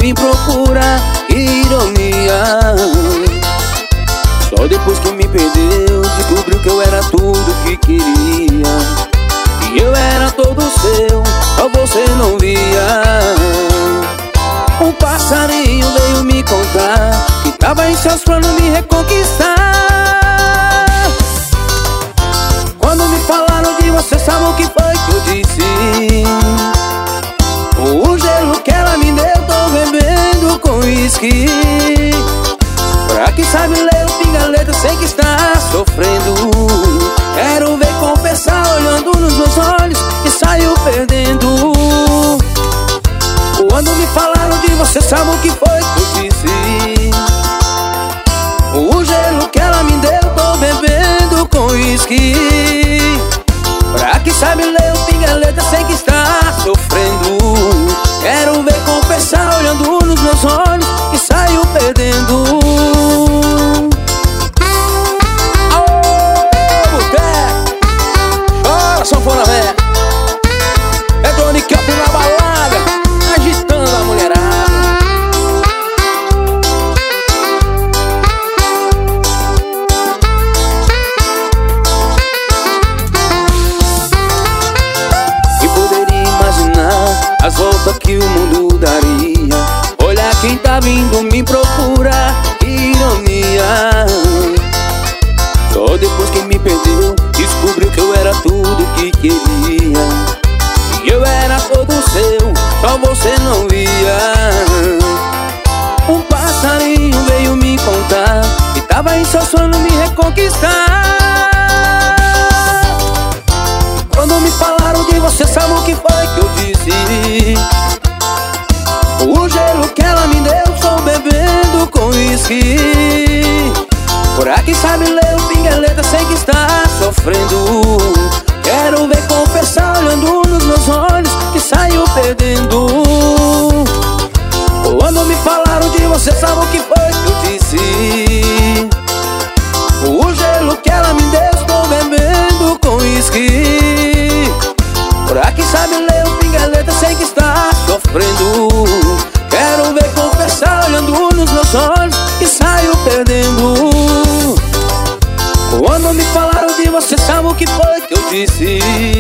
me procura, que ironia. Só depois que me perdeu, descobriu que eu era tudo que queria. E eu era todo seu, só você não via. Um passarinho veio me contar que tava em seus planos me reconquistar. Quando me falaram de você, sabe o que foi que eu disse? O gelo que ela me deu, tô bebendo com uísque. Pra quem sabe ler o pinga-letra, sei que está sofrendo. Quero ver confessar olhando nos meus olhos que saiu perdendo. Quando me falaram de você, sabe o que foi que eu disse? O gelo que ela me deu, tô bebendo com uísque. Pra quem sabe ler o pinga-letra, sei que está sofrendo. Quero ver confessar olhando nos meus olhos que saiu perdendo. Sanfona velha, é Johnny Kelp na balada, agitando a mulherada. E poderia imaginar as voltas que o mundo daria. Olha quem tá vindo me procura, que ironia. Só depois que me perdeu, descobriu que eu era tudo que queria. E eu era todo seu, só você não via. Um passarinho veio me contar que tava em seu sonho me reconquistar. Quando me falaram de você, sabe o que foi que eu disse? O gelo que ela me deu, estou bebendo com uísque. Pra quem sabe ler o pinga-letra, sei que está sofrendo. Quero ver confessar olhando nos meus olhos que saiu perdendo. Quando me falaram de você, sabe o que foi que eu disse? O gelo que ela me deu, estou bebendo com uísque. Pra quem sabe ler o pinga-letra, sei que está sofrendo. Quero ver confessar olhando nos meus olhos que saiu perdendo. Quando me falaram de você, sabe o que foi que eu disse?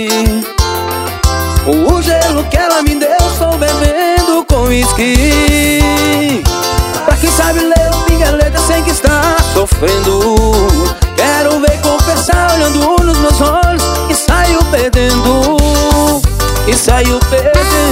O gelo que ela me deu, estou bebendo com uísque. Pra quem sabe ler o pinga-letra, sei que está sofrendo. Quero ver confessar olhando nos meus olhos que saiu perdendo. E saiu perdendo.